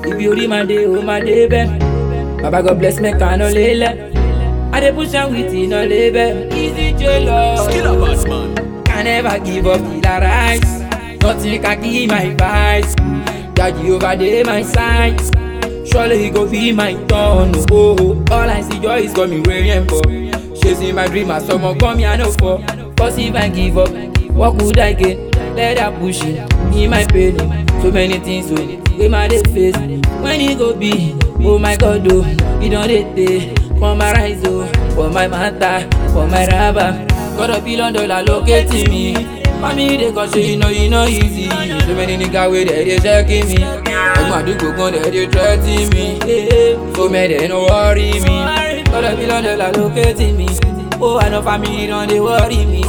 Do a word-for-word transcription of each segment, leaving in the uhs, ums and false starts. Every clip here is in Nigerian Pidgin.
If you read my day, oh my day, ben. Baba God bless me, can no lele. I dey push am with no label. Easy jello. Skill up, boss man. Can never give up till I rise. Nothing can give my vibes. Daddy over there my side. Surely he go be my turn. Oh, oh. All I see joy is coming waiting for. Chasing my dream as someone come here no for. Cause if I give up, what could I get? Let her push it in my pain. So many things so we my dey face. When he go be, oh my God, oh, he don't dey for my rise, oh, for my matter, for my rubber. Got a billion dollar locating me. Mommy they gon' say you know you know easy. So many niggas with they they checking me. Like my dude go gon' they they threatening me. So many they no worry me. Got a billion dollar locating me. Oh I know family don't they worry me.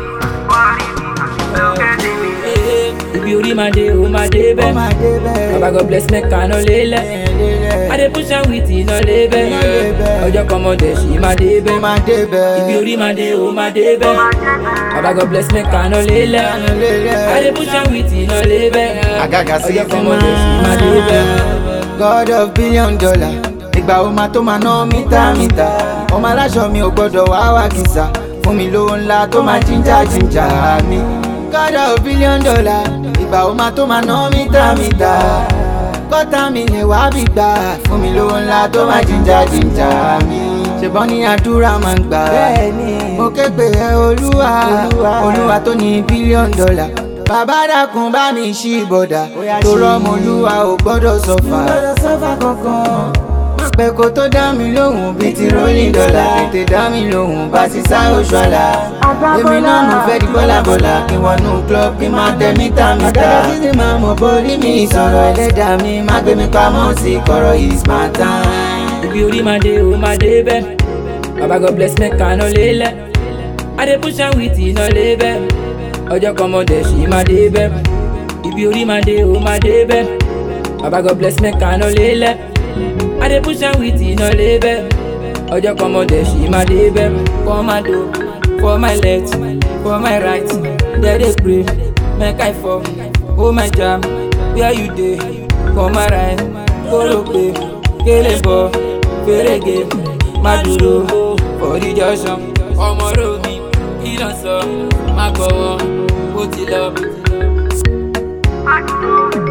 If you read my day, oh my day, ben. Baba God bless me, can no lele. I dey push am with no label. Ojo come on, she my day, ben. If you read my day, oh my day, ben. Baba God bless me, can no lele. I dey push am with no label. Ojo come on, she my day, ben. God of billion dollar. Ìgbà wo máa tó máa ná mítà mítà. Ọmọ aláṣọ mi ò gbọ́dọ̀ wá wá kìsà. Fún mi lówó ńlá tó máa jíjà jíjà mi. God of billion dollar. Ìgbà wo máa tó máa ná mítà mítà. Kọ́tà mi lè wá bí gbà. Fún mi lówó ńlá tó máa jíjà jíjà mi. Ṣèbọn ní àdúrà máa ń gbà. Mo ké pè ẹ́ olúwa. Olúwa tó ní billion dollar. Bàbá dákun bá mi ṣí bọ̀dà. Tó rọ́mọ olúwa ò gbọ́dọ̀ sọ̀fà. kankan. Pẹ́ kó tó dá mi lóhùn bíi ti rolling dollar. Tètè dá mi lóhùn bá ti sá oṣù àlà. Èmi náà mo fẹ́ di bọ́lá bọ́lá. Kí wọnú club kí máa tẹ mítà mítà. Àgàgà títí máa mọ̀ borí mi sọ̀rọ̀ ẹlẹ́dàá mi. Má gbé mi pamọ́ sí kọ̀rọ̀ is my time. If you read my day, oh my day, ben. Baba God bless me, can no lele. I dey push am with no label. Ojo come on, she my day, ben. If you read my day, oh my day, ben. Baba God bless me, can no lele. I dey push am with no label. Ojo come on, she my day, ben. For my door, for my left, for my right. There they pray, make I fall. Oh my jam, where you dey? For my right, go look, kelebo, ferege, maduro. For the junction, ọmọ romi, kí ló sọ? Má gbọ́wọ́, ó ti lọ.